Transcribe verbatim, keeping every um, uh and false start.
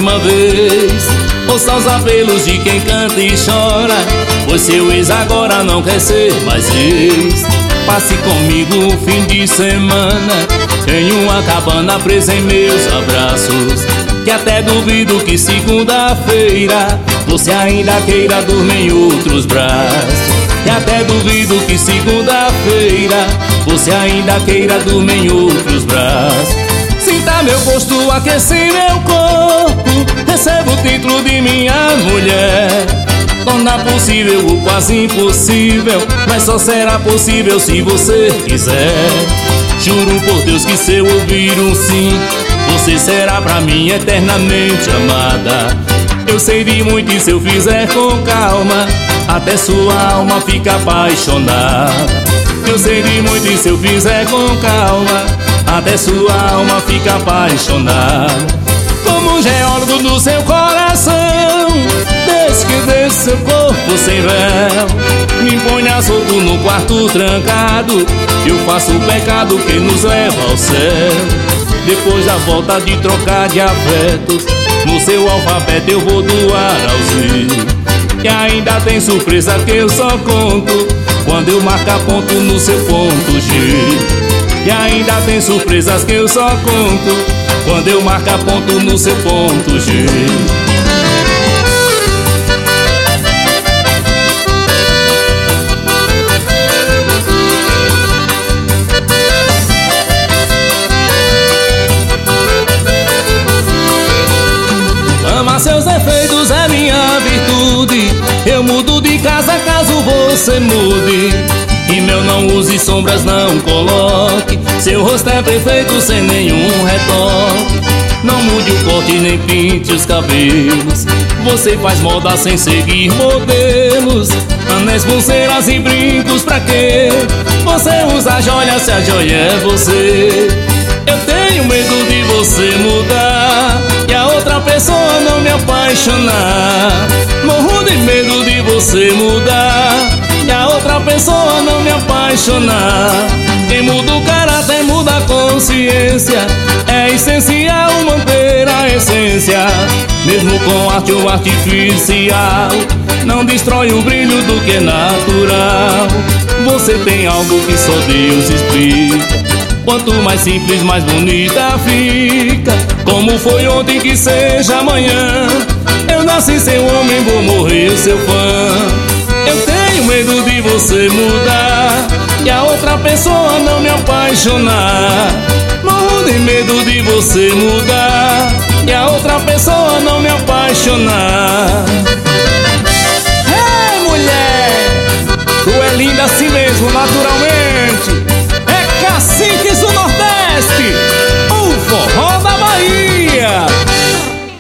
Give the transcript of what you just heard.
última vez. Ouça os apelos de quem canta e chora, pois seu ex agora não quer ser mais ex. Passe comigo um fim de semana em uma cabana presa em meus abraços, que até duvido que segunda-feira você ainda queira dormir em outros braços. Que até duvido que segunda-feira você ainda queira dormir em outros braços. Sinta meu gosto aquecer meu corpo, receba o título de minha mulher. Torna possível o quase impossível, mas só será possível se você quiser. Juro por Deus que se eu ouvir um sim, você será pra mim eternamente amada. Eu sei de muito e se eu fizer com calma, até sua alma fica apaixonada. Eu sei de muito e se eu fizer com calma, até sua alma fica apaixonada. Como um geólogo do seu coração, desde que desse seu corpo sem véu, me ponha solto no quarto trancado, eu faço o pecado que nos leva ao céu. Depois da volta de trocar de afetos, no seu alfabeto eu vou do A ao Z. E ainda tem surpresa que eu só conto quando eu marcar ponto no seu ponto G. E ainda tem surpresas que eu só conto quando eu marcar ponto no seu ponto G. Amar seus defeitos é minha virtude, eu mudo de casa caso você mude. E meu não use sombras, não coloque, seu rosto é perfeito sem nenhum retoque. Não mude o corte nem pinte os cabelos, você faz moda sem seguir modelos. Anéis, pulseiras e brincos pra quê? Você usa joias se a joia é você. Eu tenho medo de você mudar e a outra pessoa não me apaixonar. Morro de medo de você mudar e a outra pessoa não me apaixonar. Quem muda o caráter muda a consciência, é essencial manter a essência. Mesmo com arte ou artificial, não destrói o brilho do que é natural. Você tem algo que só Deus explica, quanto mais simples, mais bonita fica. Como foi ontem que seja amanhã, eu nasci seu homem, vou morrer seu fã. Eu tenho medo de você mudar e a outra pessoa não me apaixonar. Morro de medo de você mudar e a outra pessoa não me apaixonar. Ei, mulher, tu é linda assim mesmo, naturalmente.